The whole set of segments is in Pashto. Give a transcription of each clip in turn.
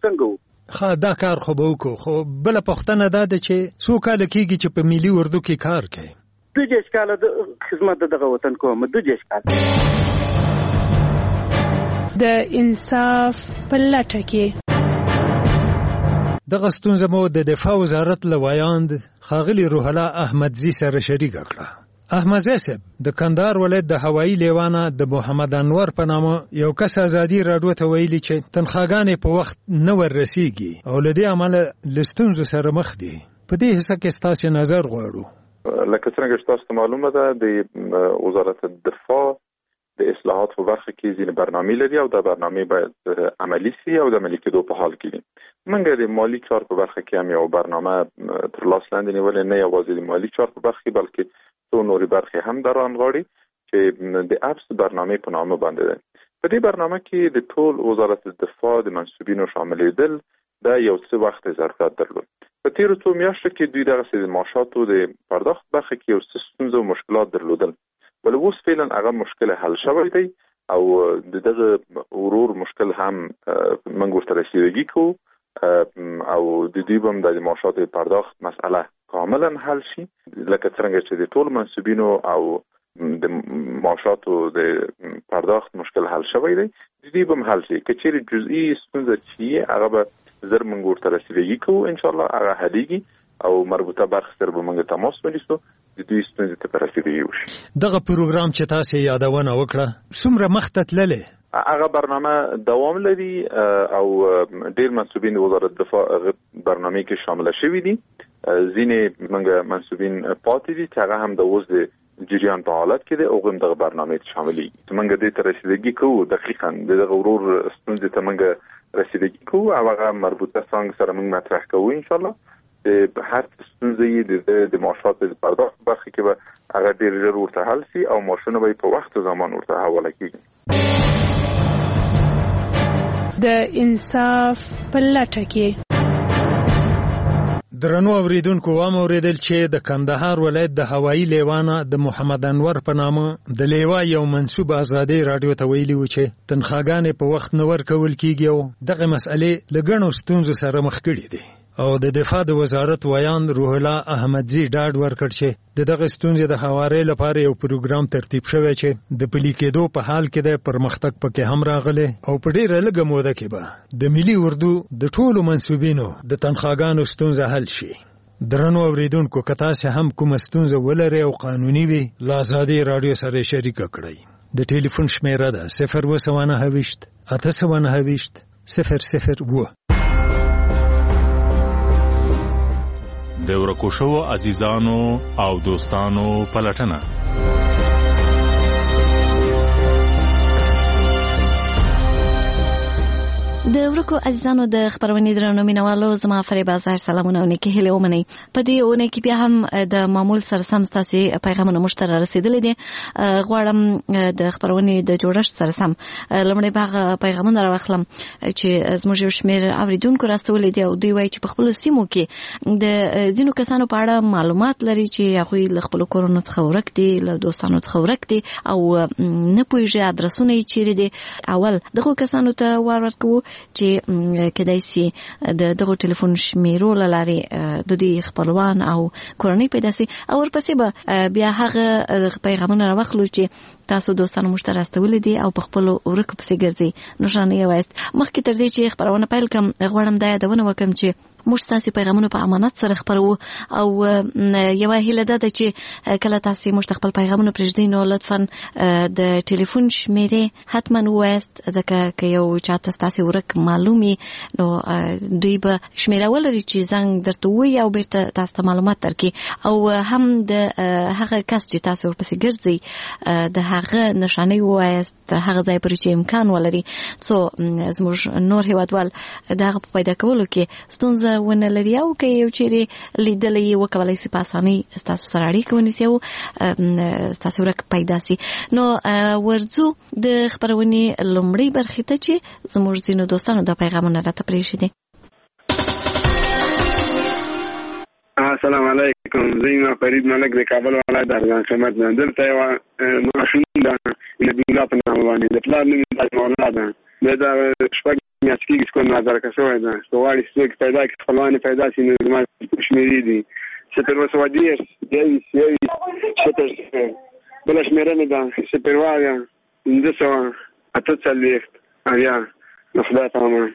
څنګه وو؟ دا کار خو به وکړو، خو بله پوښتنه دا ده چې څو کاله کېږي چې په ملي اردو کې کار کوي؟ 2 کاله د خدمت دغه وطن کوم. 2 کاله د انصاف په لټه کې. دغه ستونزه مو د دفاع وزارت له وایاند ښاغلي روح الله احمدزي سره شریکه کړه. احمدزي صاحب د کندهار ولایت د هوایي لیوانه د محمد انور په نامه یو کس ازادي راډیو ته ویلي چې تنخواګانې په وخت نه وررسیږي او له دې امله له ستونزو سره مخ دي. په دې حصه کې ستاسو نظر غواړو. لکه څنګه چې تاسو ته معلومه ده د وزارت الدفاع د اصلاحات په برخه کې ځینې برنامې لري او دا برنامې باید عملي شي او د عملي کېدو په حال کې دي. موږ د مالی چار په برخه کې هم یو برنامه تر لاس لاندې نیولې، نه یوازې د مالی چار په برخه کې بلکې څو نورې برخې هم در رانغاړي چې د اپس برنامه په نامه باندې ده. په دې برنامه کې د ټول وزارت الدفاع د منصوبینو شاملېدل دا یو څه وخت ضرورت درلود. په تیرو څو میاشتو کې دوی دغه د معاشاتو د پرداخت برخه کې یو څه ستونزې او مشکلات درلودل، ولې اوس فعلا هغه مشکل حل شوی دی او دغه ورور مشکل هم موږ ورته رسیدګي کوو او د دې هم د معاشاتو پرداخت مسأله کاملا حل شي، لکه څنګه چې د ټول منصوبینو او د معاشاتو د پرداخت مشکل حل شوی دی، د دې هم حل شي. که چیرې جزئی ستونزه چې هغه به زر موږ ورته رسیدګي کوو، ان شاء الله هغه حلیږي او مربوطه برخه سره به موږ تماس ونیسو د دې ستونزې ته رسیدګي وشي. دغه پروګرام چې تاسو یادونه وکړه څومره مخته تللی؟ هغه برنامه دوام لري او ډیر منصوبین وزارت دفاع برنامه کې شامل شوي دي. ځینې موږ منصوبین پاتې دي چې هغه هم د اوس د جریان په حالت کې دي او هم دغه برنامه کې شامل دي. موږ دې ته رسیدګي کوو، دقیقاً دغه ورور ستونزې ته موږ رسیدګي کوو او هغه مربوطه څنګه سره موږ مطرح کوو ان شاء الله. د هر ستونزې د معاشاتو د پرداخت برخه کې به هغه ډیر ژر ورته حل شي او معاشونه به په وخت او زمان ورته حواله کیږي. د انصاف په لټه کې. درنو اوریدونکو، وام اوریدل چې د کندهار ولایت د هوایي لیوانه د محمد انور په نامه د لیوا یو منصوب ازادي راډیو ته ویلي و چې تنخواګانې په وخت نه ورکول کیږي او دغه مسئلې له ګڼو ستونزو سره مخ کړي دي. او د دفاع د وزارت وایاند روح الله احمدزي ډاډ ورکړ چې دغه ستونزې د هواري لپاره یو پروګرام ترتیب شوی چې د پلي کېدو په حال کې د پرمختګ پکې هم راغلی او په ډیره لږه موده کې به د ملي اردو د ټولو منصوبینو د تنخواګانو ستونزه حل شي. درنو اوریدونکو، که تاسو هم کوم ستونزه ولرئ او قانوني وي، له ازادي راډیو سره شریکه کړئ. د ټلیفون شمیره ده 029 829 002. د ورکو شوو عزیزانو او دوستانو پلټنه. د ورکو عزیزانو د خبرونې درنو مینوالو، زما فریبا زهر سلامونه او نیکه هیله ومنئ. په دې اونۍ کې بیا هم د معمول سره سم ستاسو پیغامونه مشترک رسیدلې دي. غواړم د خبرونې د جوړښت سره سم لمړی باغ پیغامونه راوخلم چې زموږ یو شمېر اوریدونکو راستولې دي او دوی وایي چې په خپل سیمو کې د ځینو کسانو په اړه معلومات لري چې هغه له خپل کورونو څخه ورک دي، له دوستانو څخه ورک دي او نه پوهیږي ادرسونه یې چیرې دي. اول دغه کسانو ته وار ورکوو چې کدای شي دغه ټلیفون شمیرو لاري د دې خپلوان او کورنۍ پیدا سي او ورپسې به بیا هغه پیغامونه راوخلو چې تاسو دوستانو مشترک راستولې دي او په خپل ورکو پسې ګرځي. نشانه یې وایست. مخکې تر دې چې خبرونه پیل کوم، غواړم دا یادونه وکم چې موږ تاسو پیغامونه په امانت سره خبرو او یو هیله ده چې کله تاسو مستقبل پیغامونه پرېږدئ نو لطفاً د ټلیفون شمیره حتما وایست، ځکه که یو چاته تاسو ورک معلومي نو دوی به شمیره ولري چې زنګ درته وایي او بیرته تاسو معلومات درکړي او هم د هغه کس چې تاسو ورپسې ګرځي د هغه نشانه وایست هغه ځای پر چې امکان ولري څو زموږ نور هیوادوال دغه پیدا کولو کې ستونزه ونه لري او که یو چیرې لیدلې وکولای شي په اسانۍ تاسو سره اړیکه ونیسي او تاسو ورک پیدا شي. نو ورځو د خبرونې لومړی برخې ته چې زموږ ځینو دوستانو د پیغامونه راته پرېښودي. السلام علیکم، زه فرید ملک د کابل ولایت ارغان خدمت نه. دلته یو ماشوم د نبی الله په نامه باندې د پلار نوم مولا ده. دا شپږ میاشتې کېږي چې کوم نظارکه شوی ده که غواړي څوک پیدا کړي خپلوان یې پیدا شي نو زما شمېرې دي 010 بله شمېره مې ده 0 د خدای په امان.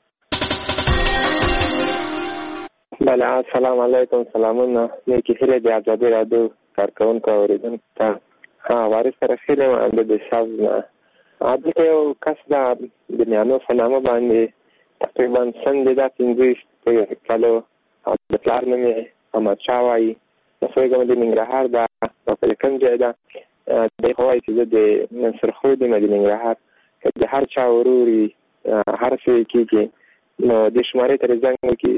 بله السلام علیکم. سلامونه نیکې هیلې د ازادي راډیو کارکوونکو او اورېدونکو ته. وارث سره ښه یم د شب نه. دلته یو کس ده د میانو په نامه باندې تقریبا سن دی دا 15 کالو او د پلار نوم یې احمدشاه وایي. پوهېږم د ننګرهار ده او په کوم ځای ده دی خو وایي چې زه د منصرخود یم د ننګرهار. که د هر چا ورور وي هر څه یې کېږي نو د شمارې ته زنګ وکړي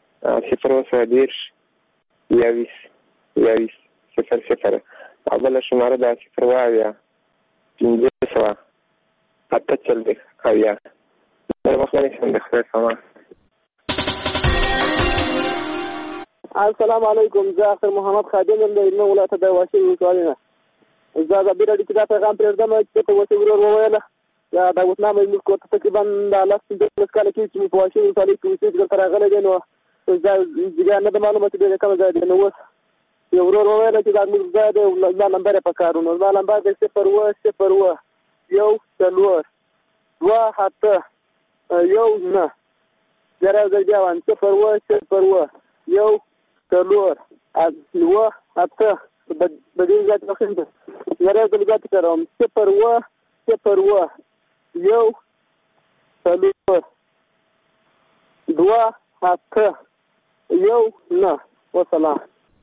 020 او بله شماره ده 0 500 48 اویا. السلام علیکم. زه اختر محمد خادم یم د هلمند ولایت د واشیر ولسوالۍ نه. زه ازادي راډیو کې دا پیغام پرېږدم چې ته وسې ورور وویله دا داوودنامه زموږ کور ته تقریبا دا 10-15 کاله کېږي چې موږ په واشیر ولسوالۍ کې اوسېږو دلته راغلی دی نو زه نه ده معلومه چې ډېر کمه ځای دی نو اوس یو ورور وویله چې دا زموږ ځای دی زما نمبر یې په کار و نو زما نمبر دی 010 1 4 2 7 1 9 زه یو ځل بیا وایم 010 1 4 2 7 بدې ځای ته خېږم زه یو ځل بیا تکراروم 010 1 4 2 7 1 9 وسلام.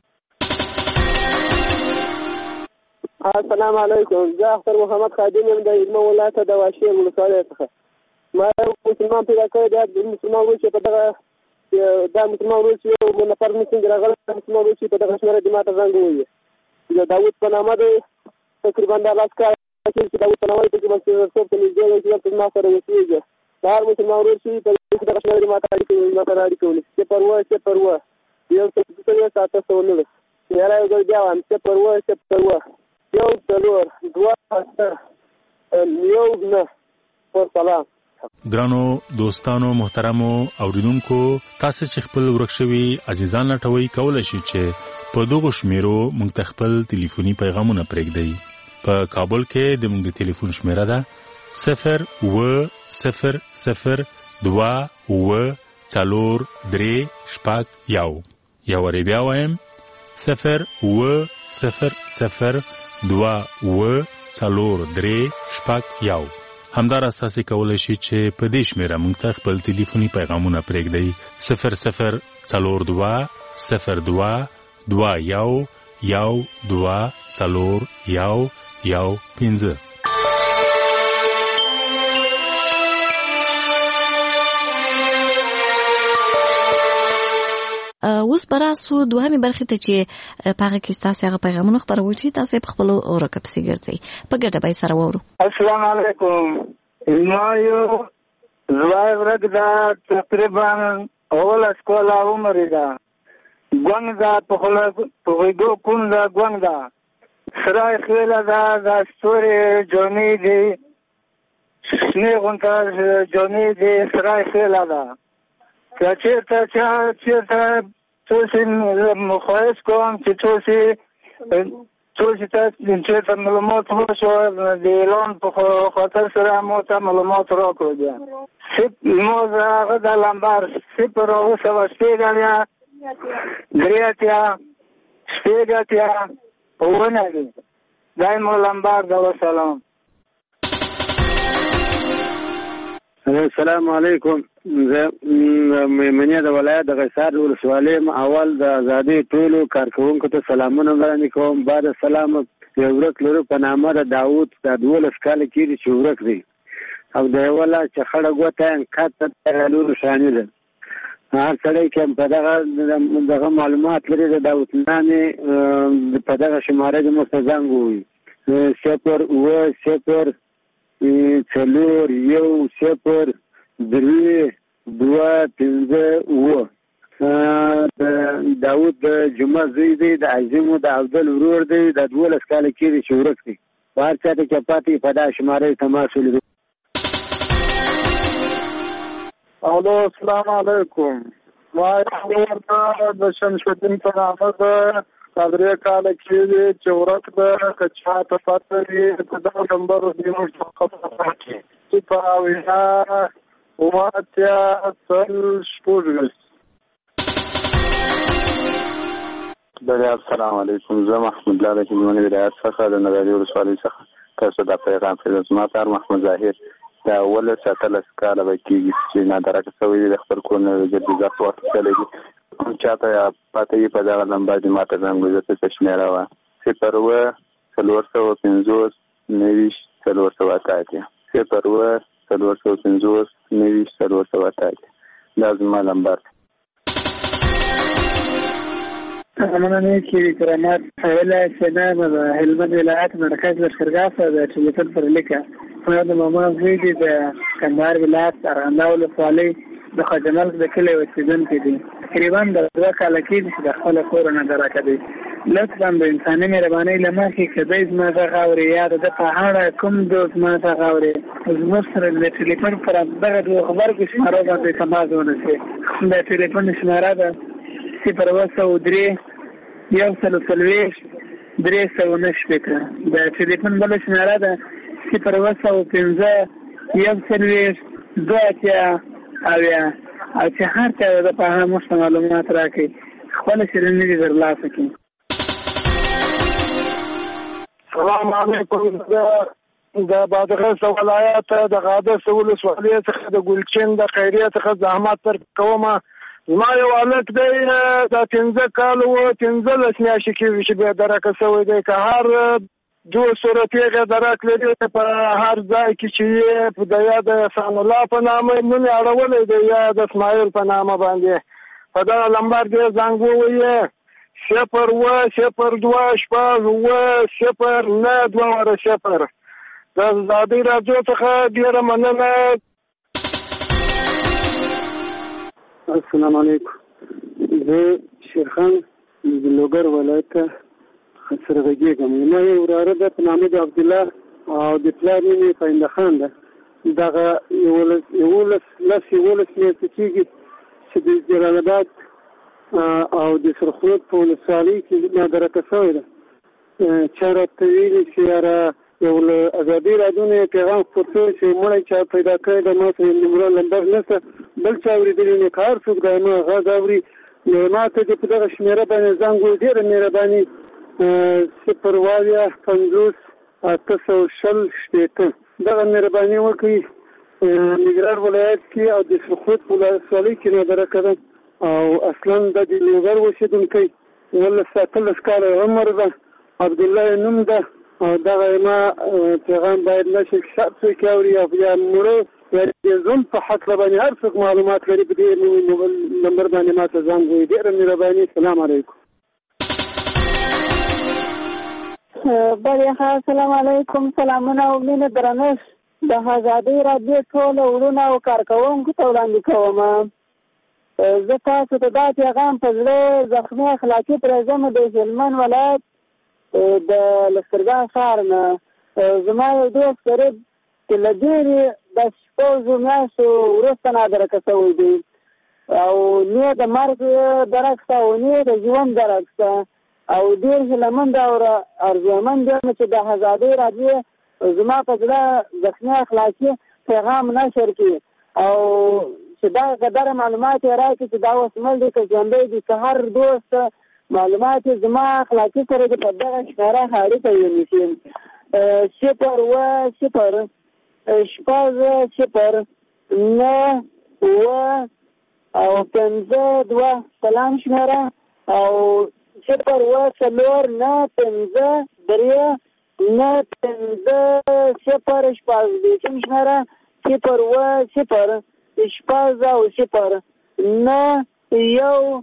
السلام علیکم. زه اختر محمد خادم یم د هلمند ولایت د واشیر ولسوالۍ څخه. ما یو مسلمان پیدا کړی دی د مسلمان ورور چې په دغه دا مسلمان ورور چې یو نفر مسلم راغلی مسلمان ورور چې په دغه شمېره دې ما ته زنګ ووهي د داود په نامه دی تقریبا دا 10 کاله چې داود په نامه دی تقریبا څوک ته نږدې دی چې دلته زما سره اوسېږي دا هر مسلمان ورور چې په دغه شمېره دې ما ته اړیکې ولي 0 1 7 یاره یو ځل بیا وایم 0 1 4 2 7 1 9 ګرانو دوستانو محترمو اوریدونکو تاسو چې خپل ورک شوي عزیزان لټوي کولای شئ چې په دغه شمیرو موږ ته خپل ټلیفوني پیغامونه پرېږدئ. په کابل کې د موږ د ټلیفون شمیره ده 01002 یا وری بیا وایم 01002 همدار اساسي کولای شي چې په دې شمیره موږ ته خپل ټلیفوني پیغامونه پرېږدئ 0022122 اوس براسو دوامي برخه ته چې پاګه کې تاسو هغه پیغامونه خبرو چې تاسو په خپل اورکه پسې ګرځي په ګټه به سره وورو. السلام علیکم. ما یو زوای ورګ دا تقریبا اول اسکول عمر دا ګونګ دا په خلا په وګو کون دا ګونګ دا سره خیل دا ستوري جونی دی سنې غونټه جونی دی سره خیل دا چېرته توسی مخواهش کوم چې توسی چېرته معلومات وشو د اعلان په خاطر سره مو ته معلومات راکړو بیا مو هغه د لمبر 0 دایمو لمبر د وسلام. السلام علیکم. زه منیا د ولایت د غیسار ولسوالۍ اول د ازادي ټولو کارکوونکو ته سلامونه وړاندې کوم. بعد سلام یو ورک لرو په نامه د داوود د 12 کال کېږي چې ورک دی او د ولا چې خړه ګوته کاته لورو شامل ده. هر سړی کوم په دغه معلومات لري د داوود نامې په دغه شماره د مستزنګ وي 0 څلور 1 0 3 2 5 داود د جمعه زوی دی د عظیمو د عبدل ورور دی د 12 کال کېږي چې ورک دی. هر چا ته چې پاتې په دا شماره تماس ولري. الو السلام علیکم. ما ورته د شمس الدین په نامه د درې کاله کېږي چې ورک ده که چا ته پته وي په دغه نمبر دې موږ ته خبر راکړي چې په اویا اووه اتیا څل شپږ. السلام علیکم. زه محمود الله د هلمند ولایت څخه د نغري ولسوالۍ څخه تاسو د پیغام فیض زما پلار محمد ظاهر دا اوله ساتلس کاله به کېږي چې نادرکه شوی دی د خپل کور نه ګرځېدا په وخت تللی دي. کوم چاته پته وي په دغه نمبر دې ما ته زنګ وکړي څه شمېره وه 0 450 90 480 0 450 90 480 دا زما نمبر. مننه کې کرامات حواله سلام د هلمند ولایت مرکز لشکرګاه څخه د ټلیفون پر لیکه ما د ماما زوی دی د کندهار ولایت ارغنداو ولسوالۍ د خجمل د کلي اوسیدونکی دی. تقریبا د 2 کاله کې چې د خپل کور نه درکه دی. لطفا د انساني مهربانۍ له مخې کدی زما څخه اوري یا د په اړه کوم د زما څخه اوري زموږ سره د ټلیفون پر دغه د خبر کې شماره باندې تماس ونیسي. د ټلیفون شماره ده 0 1 3 9 د ټلیفون بل شماره ده 0 5 1 2 او چې هر چا د په اړه مو معلومات راکړي خپل شیرینی دې ترلاسه کړي. السلام علیکم. د بادغیس ولایت د قادس ولسوالۍ څخه د ګلچین د خیریه څخه زحمت تر کومه. زما یو هلک دی د 15 کالو 15 میاشتې کېږي چې بیا درکه شوی دی. که هر 2 صورتي هغې درک لري په هر ځای کې چې یې د یا د احسان الله په نامه نوم یې اړولی دی یا د اسماعیل په نامه باندې په دغه لمبر دې زنګ ووایي 0 2 شپږ 0 9 2 د ازادۍ راډیو څخه ډېره مننه. السلام علیکم. زه شیرخان د لوګر ولایت سره غږیږم. ما یو وراره ده په نامه د عبدالله او د پلار نوم یې پاینده خان ده. دغه 11 میاشتې کېږي چې د جلال آباد او د سرخود په ولسوالۍ کې نادرکه شوی ده. چا راته ویلي چې یاره یو له ازادۍ راډیو نه پیغام خپور شوی چې مړی چا پیدا کړی ده ما سره نمره لمبر نشته بل چا اورېدلی نه که هر څوک د ما غږ اوري نو ما ته دې په دغه شمېره باندې زنګ ووایي. ډېره مهرباني 0 50 860 دغه مهرباني وکړي. ننګرهار ولایت کې او د سرخود په ولسوالۍ کې نادرکه ده او اصلا د لوګر اوسېدونکی 19 کاله عمر ده. عبدالله نوم ده او دغه ما پیغام باید نشي شخص څوک اوري او یا مړه یا د ظلم په حق باندې هر څوک معلومات لري په دې نمبر باندې ما ته زنګ ووایي. ډېره مهرباني. السلام علیکم. بله السلام علیکم. سلامونه او مینه درنښت د ازادۍ راډیو ټول وروڼه او کارکوونکو ته وړاندې کوم. زه تاسو ته دا پیغام په زړه زخمي اخلاقي پرېږدم د هلمند ولایت د لښکرګاه ښار نه. زما یو دوست قریب چې له ډېرې د 6 میاشتو وروسته نادرکه شوی دی او نه د مرګ درک شته او نه د ژوند درک شته او ډېر هیلهمند او ارزومند یم چې د ازادۍ راډیو زما په زړه زخمي اخلاقي پیغام نشر کړي او چې دا قدر معلومات یې راکړي چې دا اوس مړ دی که ژوندی دی که هر دوست معلومات زما اخلاقي سره د په دغه شمېره اړیکه ونیسي. 0 0 شپږ 0 9 او 5 2 سلام شمېره او 0 4 9 5 3 9 5 0 شپږ د شمېره 0 0 شپږ او 0 9 1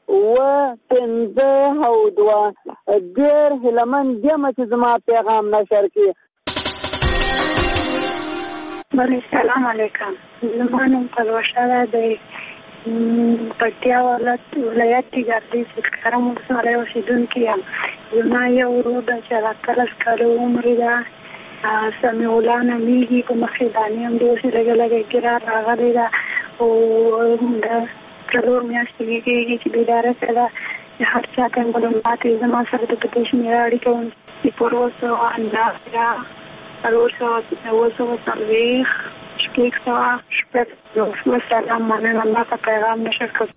5 او 2 ډېر هیلهمند یم چې زما پیغام نشر کړي. بله سلام علیکم. زما نوم پلوشه ده د پکتیا ولایت کې ګردیز کرم ولسوالۍ اوسېدونکې یم. زما یو ورور ده چې 18 کاله عمر ده سمیع الله نومیږي. په مخکې دانې هم د اوسې لږه لږه ګیرار راغلی ده او د څلور میاشتې کېږي چې بیداره سره هر چا ته معلومات زما سره د پټیشن اړیکه کوم چې پروسه او اندازه پروسه او سرویخ شپږ سوه شپږ مسلام مننه الله ته پیغام نشکر.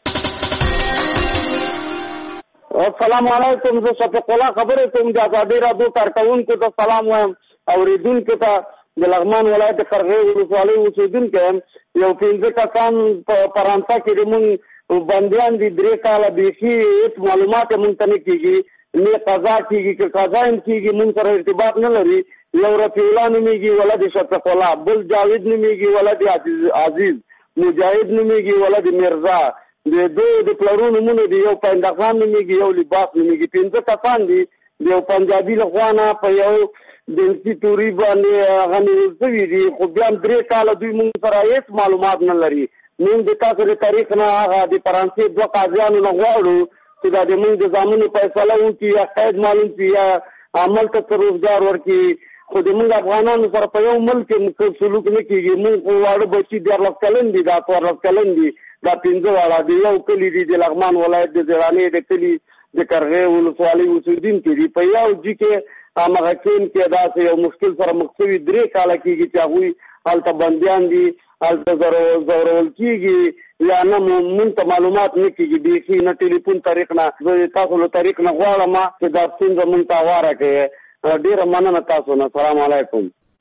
السلام علیکم. زه شفیق الله خبرې کوم د ازادۍ راډیو کارکوونکو ته سلام وایم، اورېدونکو ته د لغمان ولایت قرغې ولسوالۍ اوسېدونکی یم. یو 15 کسان په فرانسه کې د مونږ بندیان دي 3 کاله بیخي هېڅ معلومات یې مونږ ته نه کېږي، نه قضا کېږي که قضا هم کېږي مونږ سره ارتباط نه لري. یو رفیع الله نومېږي ولد شفیق الله، بل جاوید نومېږي ولد عزیز، مجاهد نومېږي ولد مرزا، د دوی د پلرو نومونه دي، یو پایندخان نومېږي، یو لباس نومېږي. 15 کسان دي د یو پنجابي له خوا نه په یو جنسي توري باندې هغه نیول شوي دي، خو بیا هم 3 کاله دوی مونږ سره هېڅ معلومات نه لري. مونږ د تاسو د تاریخ نه هغه د فرانسې 2 قاضیانو نه غواړو چې دا د مونږ د زامنو فیصله وکړي یا قید معلوم کړي یا عمل ته روزګار ورکړي. خو د مونږ افغانانو سره په یو ملک کې سلوک نه کېږي. مونږ خو واړه بچي 14 کلن دي، دا 14 کلن دي، دا 15 واړه د یو کلي دي د لغمان ولایت د زرانې د کلي د قرغې ولسوالۍ اوسېدونکي دي. په یو جي کې همغه کین کې داسې یو مشکل سره مخ شوي 3 کاله کېږي چې هغوی هلته بندیان دي، هلته ځورول کېږي یا نه مونږ ته معلومات نه کېږي بیخي، نه ټلیفون طریق نه. زه تاسو له طریق نه غواړم چې دا ستونزه مونږ ته هواره کړئ. ډېره مننه تاسو نه. السلام علیکم.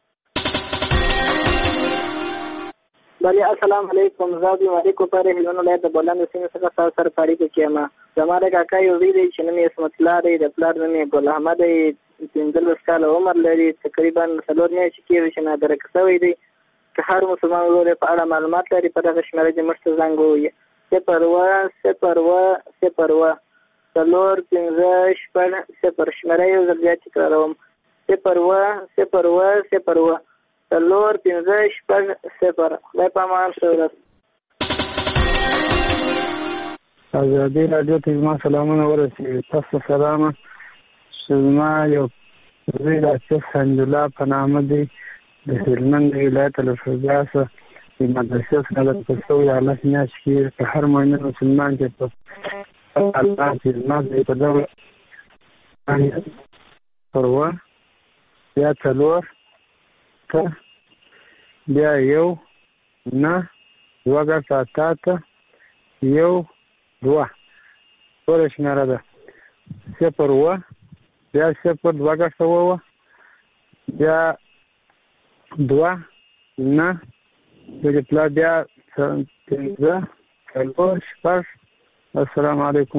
بله السلام علیکم. زه د مالیکو پر هلمند ولایت د بولند سیمې څخه تاسو سره په اړیکه کې یم. زما د کاکا یو زوی دی چې نوم یې عصمت الله دی، د پلار نوم یې ګل احمد دی، 15 کاله عمر لري، تقریبا 4 میاشتې کېږي چې نادرک شوی دی. که هر مسلمان ورور په اړه معلومات لري په دغه شمېره دې موږ ته زنګ ووهي 0 څلور 5 شپږ 0 شمېره یو ځل بیا تکراروم 0 څلور 5 شپږ 0. خدای په امان شه. ازادي راډیو ته زما سلامونه ورسېږي. تاسو سلامه. زما یو زوی د شیخ حمید الله په نامه دی، د هلمند ولایت له فضا څخه د مدرسې څخه د پښتو یا الله میاشت کې په هر مؤمن مسلمان کې په الله چې زما د په دغه پروا یا څلور ته بیا یو نه دوه ساعته یو 2 ټوله شمېره ده 0 بیا 0 2 سوه بیا 2 نه د پلا بیا 15 څلور شپږ. السلام علیکم.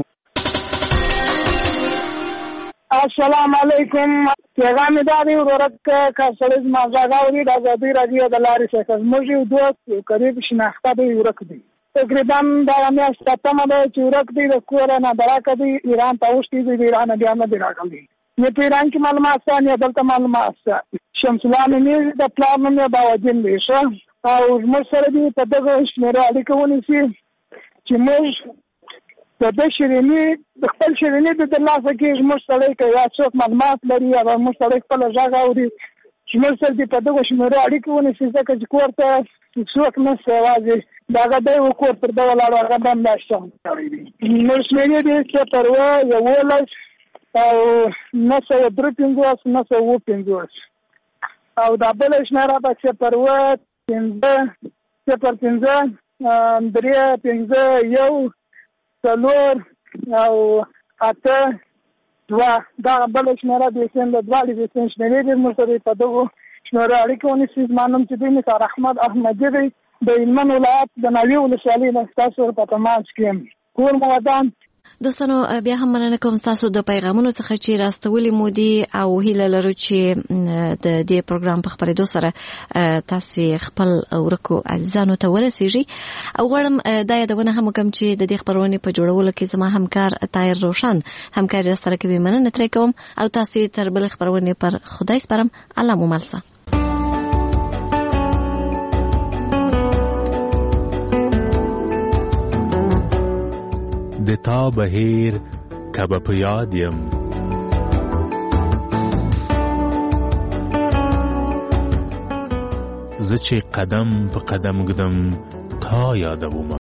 السلام علیکم. پیغام دا دی ورک کا سړی زما غږ اوري د ازادي راډیو د لارې څخه زموږ یو دوست قریب شناخته دی ورک دی، تقریبا دا میاشت تمه ده چې ورک دی د کور نه براکه دی ایران ته اوښتي دی، د ایران بیا نه دی راغلی، نه په ایران کې معلومات شته نه دلته معلومات شته. شمس الله نومې د پلار نوم یې باودین دی ښه، او زموږ سره دی په دغه شمېره اړیکه ونیسي چې موږ د ده شیریني د خپل شیریني د ترلاسه کېږي. زموږ سړی که یا څوک معلومات لري یا زموږ سړی خپله غږ اوري زموږ سره دې په دغه شمېره اړیکې ونیسي، ځکه چې کور ته څوک نشته، یوازې د هغه دی و کور پر ده ولاړ، هغه به همداسې کړی دي. نور شمېرې دي 0 11 او 953 950 او دا بله شمېره به 0 5 0 5 3 5 څلور او 8 2 دا بله شمېره د سین د دواړې د سین شمېرې دي. موږ سره په دغو شمېره اړیکه ونیسي. زما نوم چې دی نثار احمد احمدي دی، د هلمند ولایت د ناوې ولسوالۍ نه ستاسو په تماس کې یم. کور مو ودان. دوستانو بیا هم مننه کوم ستاسو د پیغامونو څخه چې راستولي مو دي او هیله لرو چې د دې پروګرام په خپرېدو سره تاسو خپل ورکو عزیزانو ته ورسیږي. او غواړم دا یادونه هم وکړم چې د دې خپرونې په جوړولو کې زما همکار طاهر روشن همکاري راسره کوي. مننه ترې کوم او تاسو تر بل خپرونې پر خدای سپارم. الله مو مل شه. د تا بهیر کبه په یاد یم زه چې قدم په قدم ګدم تا یادوم.